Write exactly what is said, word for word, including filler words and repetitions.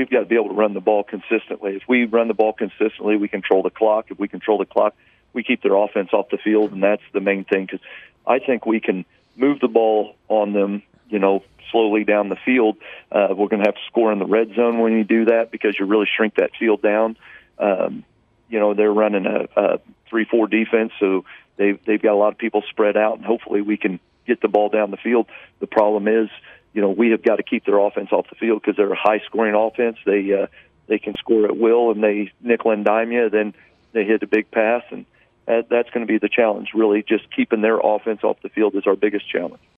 we've got to be able to run the ball consistently. If we run the ball consistently, we control the clock. If we control the clock, we keep their offense off the field, and that's the main thing. Because I think we can move the ball on them, you know, slowly down the field. Uh, we're going to have to score in the red zone when you do that because you really shrink that field down. Um, you know, they're running a, a three four defense, so they've, they've got a lot of people spread out, and hopefully we can get the ball down the field. The problem is, you know, we have got to keep their offense off the field because they're a high-scoring offense. They uh, they can score at will, and they nickel and dime you. Then they hit a big pass, and that, that's going to be the challenge, really. Just keeping their offense off the field is our biggest challenge.